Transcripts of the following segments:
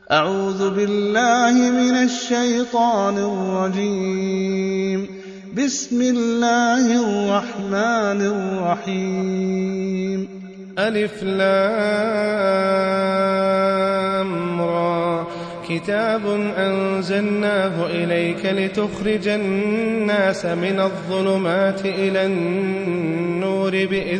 أعوذ بالله من الشيطان الرجيم. بسم الله الرحمن الرحيم. ألف لام را كتاب أنزلناه إليك لتخرج الناس من الظلمات إلى النور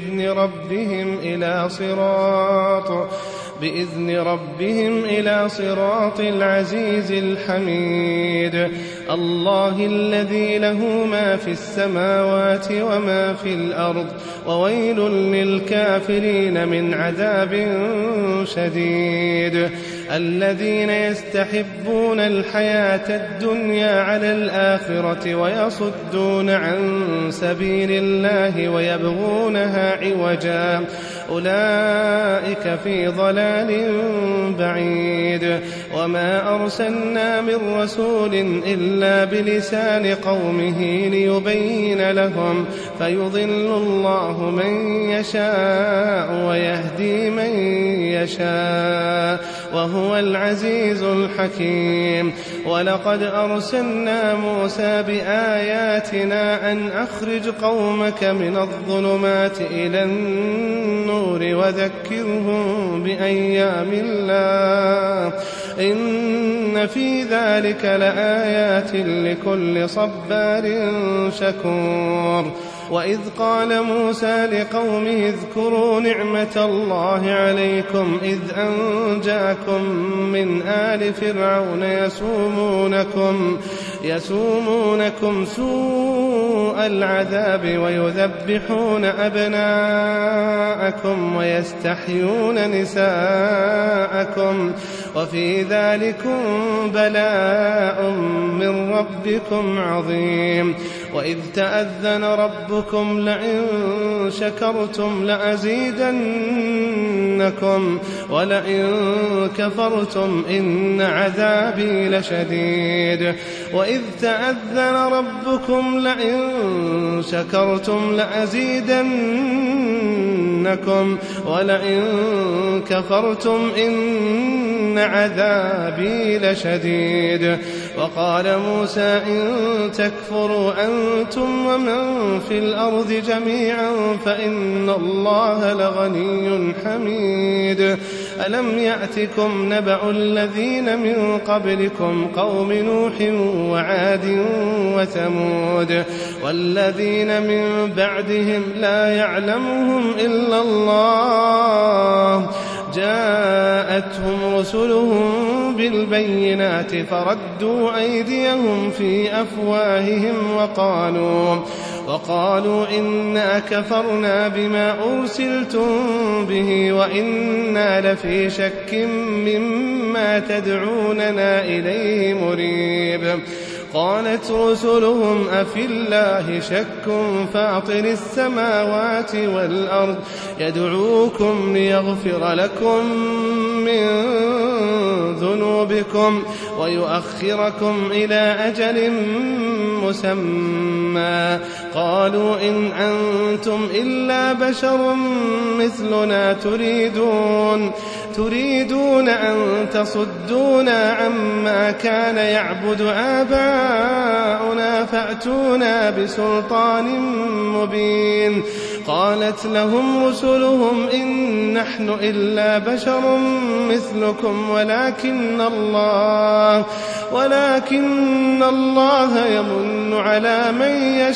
بإذن ربهم إلى صراط العزيز الحميد. الله الذي له ما في السماوات وما في الأرض وويل للكافرين من عذاب شديد. الذين يستحبون الحياة الدنيا على الآخرة ويصدون عن سبيل الله ويبغونها عوجا أولئك في ضلال بعيد. وما أرسلنا من رسول إلا بلسان قومه ليبين لهم فيضل الله من يشاء ويهدي من يشاء وهو العزيز الحكيم. ولقد أرسلنا موسى بآياتنا أن أخرج قومك من الظلمات إلى النور وذكرهم بأيام الله إن في ذلك لآيات لكل صبار شكور. وإذ قال موسى لقومه اذكروا نعمة الله عليكم إذ أنجاكم من آل فرعون يسومونكم سوء العذاب ويذبحون أبناءكم ويستحيون نساءكم وفي ذلكم بلاء من ربكم عظيم. وإذ تأذن ربكم لئن شكرتم لأزيدنكم ولئن كفرتم إن عذابي لشديد. وإذ تأذن ربكم لئن شكرتم لأزيدنكم ولئن كفرتم إن عذابي لشديد. وقال موسى إن تكفروا أنتم ومن في الأرض جميعا فإن الله لغني حميد. ألم يأتكم نبأ الذين من قبلكم قوم نوح وعاد وثمود والذين من بعدهم لا يعلمهم إلا الله جاءتهم رسلهم بالبينات فردوا أيديهم في أفواههم وقالوا إنا كفرنا بما أرسلتم به وإنا لفي شك مما تدعوننا إليه مريب. قالت رسلهم أفي الله شك فاطر السماوات والأرض يدعوكم ليغفر لكم من ذنوبكم ويؤخركم إلى أجل مسمى. قالوا إن أنتم إلا بشر مثلنا تريدون أن تصدونا عما كان يعبد آباؤنا فأتونا بسلطان مبين. قالت لهم رسلهم إن نحن إلا بشر مثلكم ولكن الله يمن على من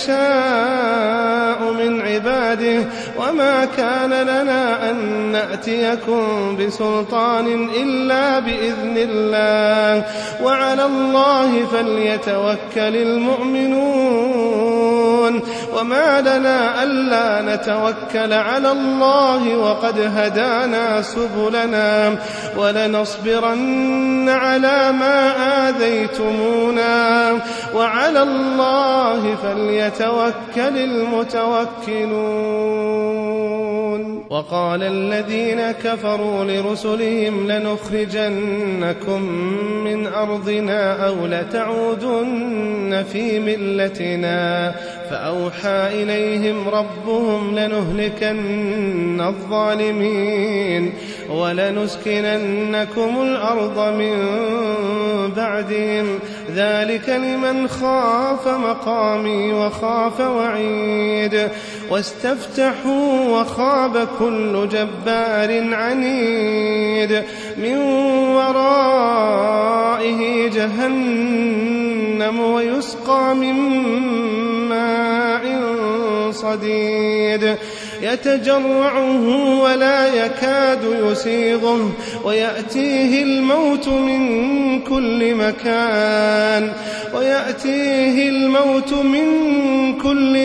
يشاء من عباده وما كان لنا أن نأتيكم بسلطان إلا بإذن الله وعلى الله فليتوكل المؤمنون. وما لنا ألا نتوكل على الله وقد هدانا سبلنا ولنصبرن على ما آذيتمونا وعلى الله فليتوكل المتوكلون. وقال الذين كفروا لرسلهم لنخرجنكم من أرضنا أو لتعودن في ملتنا فأوحى إليهم ربهم لنهلكن الظالمين ولنسكننكم الأرض من بعدهم ذلك لمن خاف مقامي وخاف وعيد واستفتحوا وخاب كل جبار عنيد من ورائه جهنم ويسقى من ماء صديد يتجرعه ولا يكاد يسيغه ويأتيه الموت من كل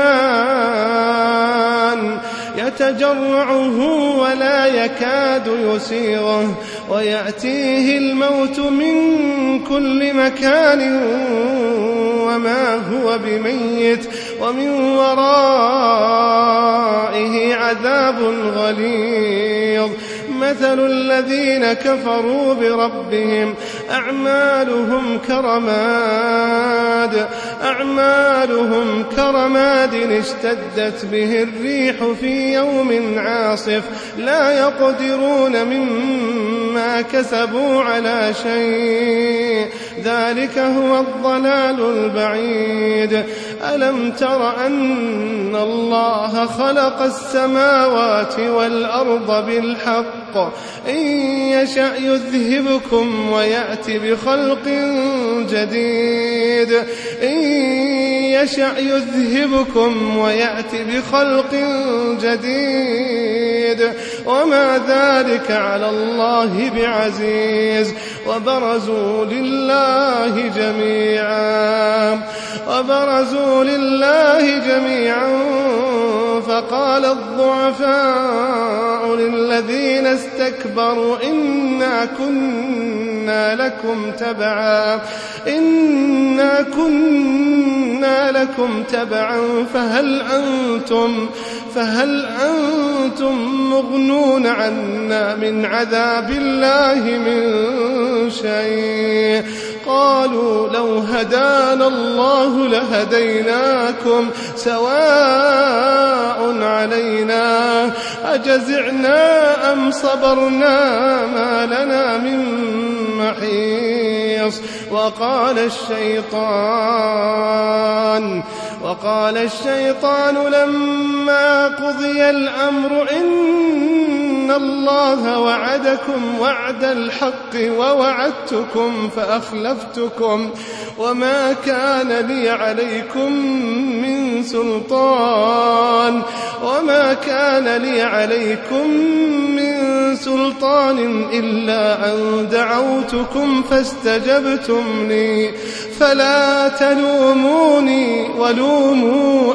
مكان يتجرعه ولا يكاد يسيغه ويأتيه الموت من كل مكان وما هو بميت ومن ورائه عذاب غليظ مثل الذين كفروا بربهم أعمالهم كرماد اشتدت به الريح في يوم عاصف لا يقدرون مما كسبوا على شيء ذلك هو الضلال البعيد ألم تر أن الله خلق السماوات والأرض بالحق إن يشأ يذهبكم ويأتي بخلق جديد وما ذلك على الله بعزيز وبرزوا لله جميعا فقال الضعفاء للذين استكبروا إنا كنا لكم تبعا فهل أنتم مغنون عنا من عذاب الله من شيء قالوا لو هدانا الله لهديناكم سواء علينا أجزعنا أم صبرنا ما لنا من محيص وقال الشيطان لما قضي الأمر إن الله وعدكم وعد الحق ووعدتكم فأخلفتكم وما كان لي عليكم من سلطان إلا أن دعوتكم فاستجبتم لي فلا تلوموني ولوموا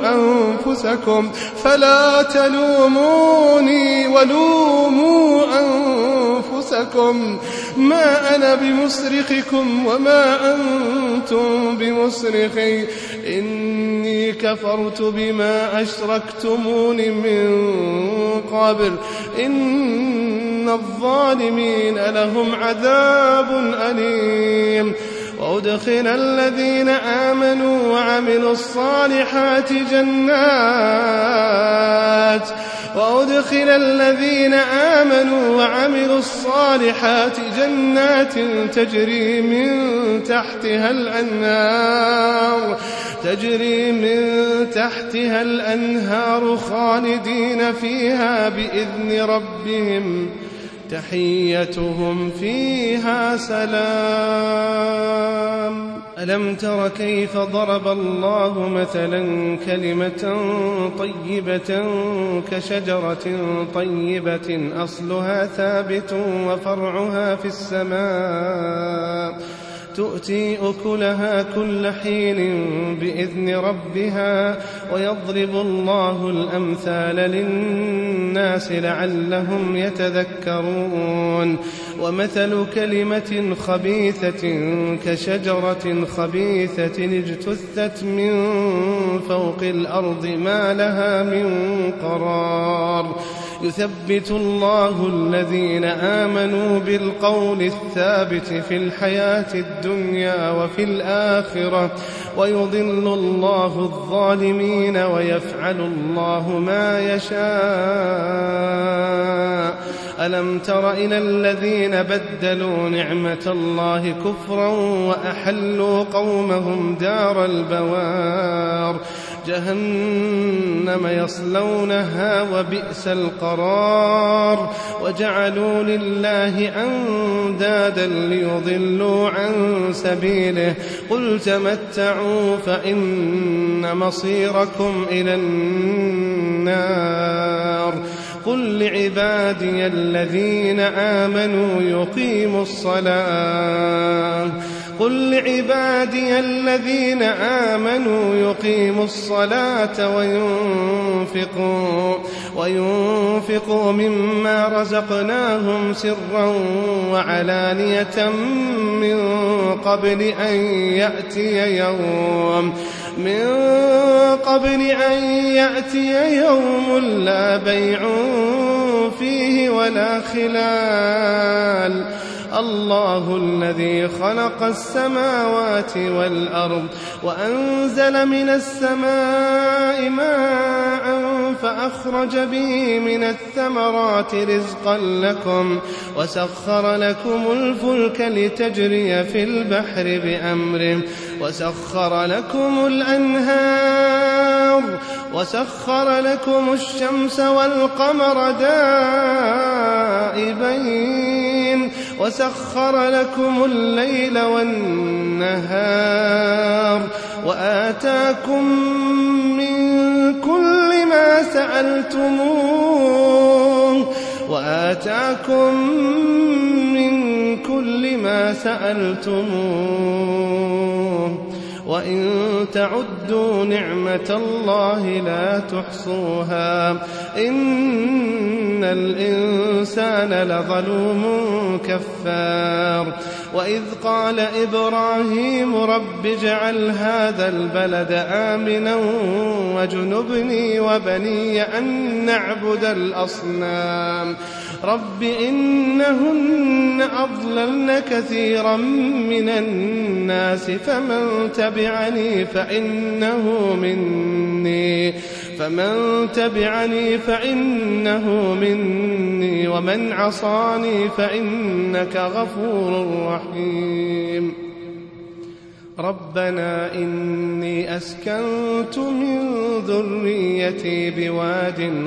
أنفسكم ما أنا بمصرخكم وما أنتم بمصرخي إني كفرت بما أشركتمون من قبل إن الظالمين لهم عذاب أليم وأدخل الذين آمنوا وعملوا الصالحات جنات تجري من تحتها الأنهار خالدين فيها بإذن ربهم تحيتهم فيها سلام ألم تر كيف ضرب الله مثلا كلمة طيبة كشجرة طيبة أصلها ثابت وفرعها في السماء تؤتي أكلها كل حين بإذن ربها ويضرب الله الأمثال للناس لعلهم يتذكرون ومثل كلمة خبيثة كشجرة خبيثة اجتثت من فوق الأرض ما لها من قرار يثبت الله الذين آمنوا بالقول الثابت في الحياة الدنيا وفي الآخرة ويضل الله الظالمين ويفعل الله ما يشاء. ألم تر إلى الذين بدلوا نعمة الله كفرا وأحلوا قومهم دار البوار جهنم يصلونها وبئس القرار وجعلوا لله أندادا ليضلوا عن سبيله قل تمتعوا فإن مصيركم إلى النار قل لعبادي الذين آمنوا يقيموا الصلاة وينفقوا مما رزقناهم سرا وعلانية من قبل أن يأتي يوم لا بيع فيه ولا خلال. الله الذي خلق السماوات والأرض وأنزل من السماء ماء فأخرج به من الثمرات رزقا لكم وسخر لكم الفلك لتجري في البحر بأمره وسخر لكم الأنهار وسخر لكم الشمس والقمر دائبين وسخر لكم الليل والنهار وآتاكم من كل ما سألتموه وإن تعدوا نعمة الله لا تحصوها إن الإنسان لظلوم كفار. وإذ قال إبراهيم رب اجعل هذا البلد آمنا واجنبني وبني أن نعبد الأصنام رب إنهن أضللن كثيرا من الناس فمن تبعني فإنه مني ومن عصاني فإنك غفور رحيم. ربنا إني أسكنت من ذريتي بواد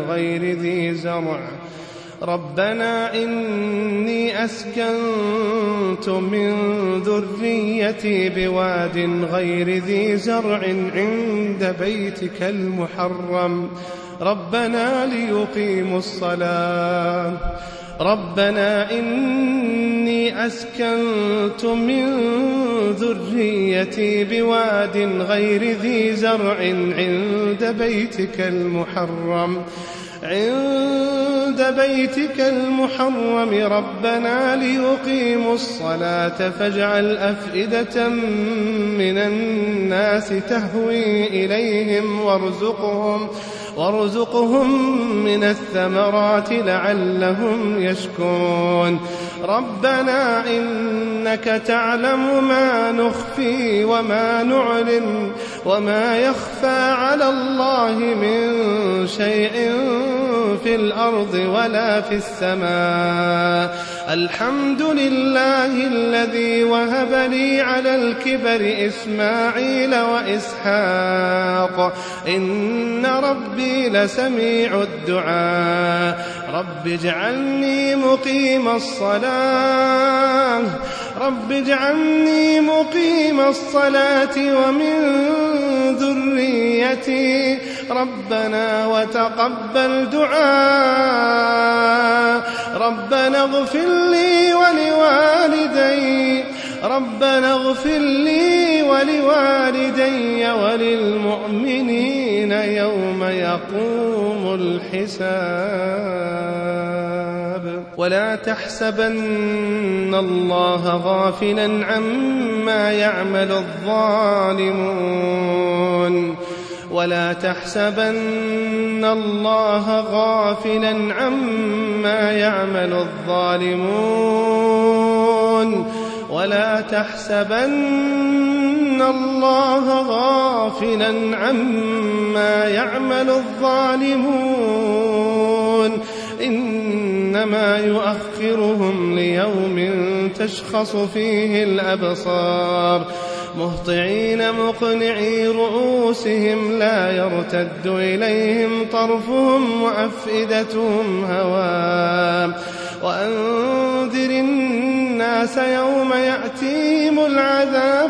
غير ذي زرع عند بيتك المحرم ربنا ليقيموا الصلاة ربنا إني أسكنت من ذريتي بواد غير ذي زرع عند بيتك المحرم ربنا ليقيموا الصلاة فاجعل أفئدة من الناس تهوي إليهم وارزقهم من الثمرات لعلهم يشكرون ربنا إنك تعلم ما نخفي وما نعلن وما يخفى على الله من شيء في الأرض ولا في السماء الحمد لله الذي وهب لي على الكبر إسماعيل وإسحاق إن ربي لسميع الدعاء رب اجعلني مقيم الصلاة ومن ذريتي ربنا وتقبل دعاء ربنا اغفر لي ولوالدي وللمؤمنين يوم يقوم الحساب. ولا تحسبن الله غافلا عما يعمل الظالمون ولا تحسبن الله غافلا عما يعمل الظالمون ولا تحسبن الله غافلا عما يعمل الظالمون إنما يؤخرهم ليوم تشخص فيه الأبصار مهطعين مقنعي رؤوسهم لا يرتد إليهم طرفهم وأفئدتهم هواء وأنذر الناس يوم يأتيهم العذاب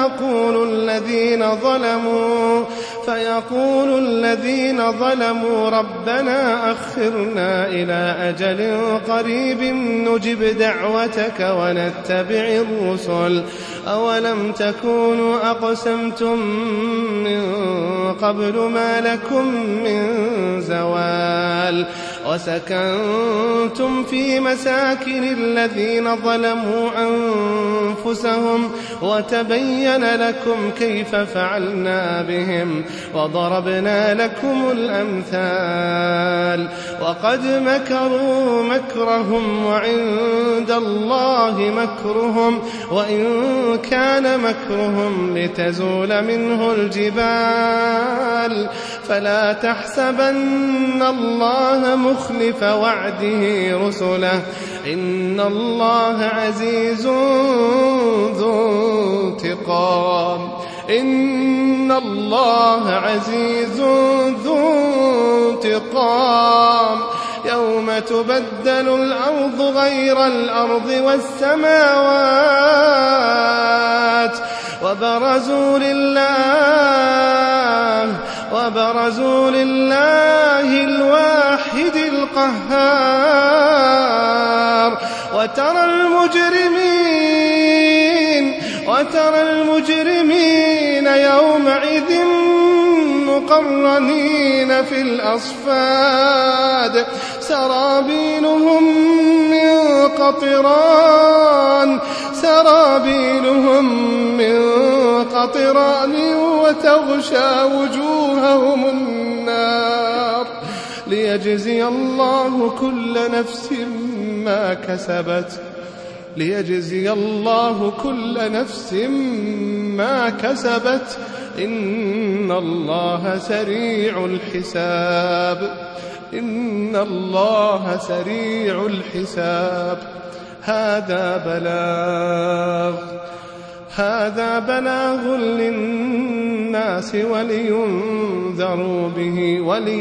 فيقول الذين ظلموا ربنا أخرنا إلى أجل قريب نجب دعوتك ونتبع الرسل أولم تكونوا أقسمتم من قبل ما لكم من زوال وسكنتم في مساكن الذين ظلموا أنفسهم وتبين لكم كيف فعلنا بهم وضربنا لكم الأمثال وقد مكروا مكرهم وعند الله مكرهم وإن كان مكرهم لتزول منه الجبال فلا تحسبن الله مخلف وعده رسله إن الله عزيز ذو انتقام إن الله عزيز ذو انتقام يوم تبدل الأرض غير الأرض والسماوات وبرزوا لله الواحد القهار وترى المجرمين يومئذ مقرنين في الأصفاد سرابيلهم من قطران وتغشى وجوههم النار ليجزي الله كل نفس ما كسبت إن الله سريع الحساب هذا بلاغ للناس ولينذروا به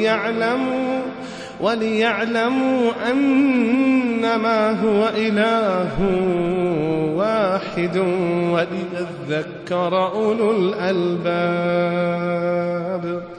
وليعلموا أنما هو إله واحد وليذكر أولو الألباب.